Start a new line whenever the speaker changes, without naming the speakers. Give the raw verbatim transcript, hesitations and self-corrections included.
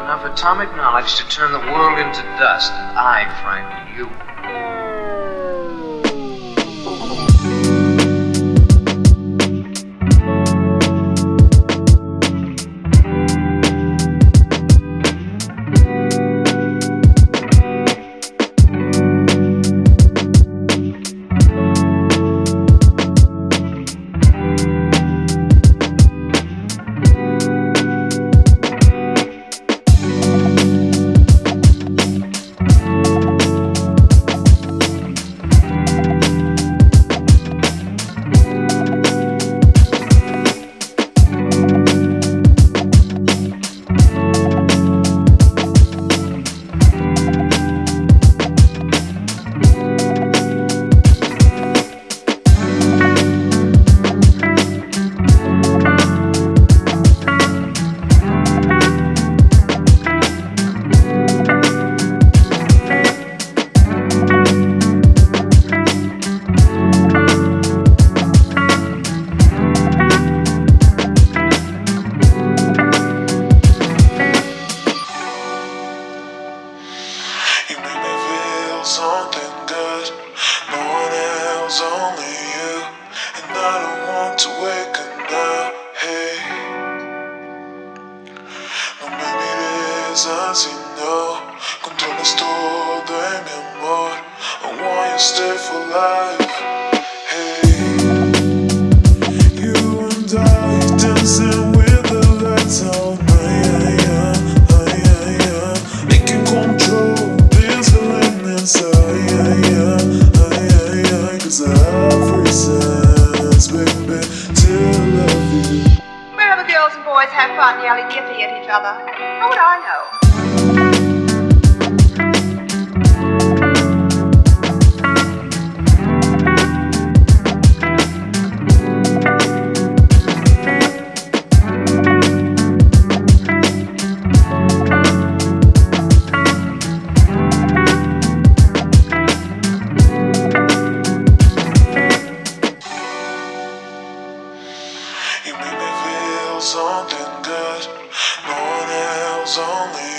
enough atomic knowledge to turn the world into dust, and I, Frank, you.
Something good, no one else, only you. And I don't want to wake up now, hey. No, maybe there's así no controlas todo en mi amor. I want you to stay for life, hey. You and I dancing with the lights on, yeah, yeah, yeah, yeah. Making control this feeling inside, yeah, yeah, yeah, yeah. Cause I have reasons, baby, to love you.
Where other girls and boys have fun yelling yippee at each other. How would I know?
You make me feel something good, no one else, only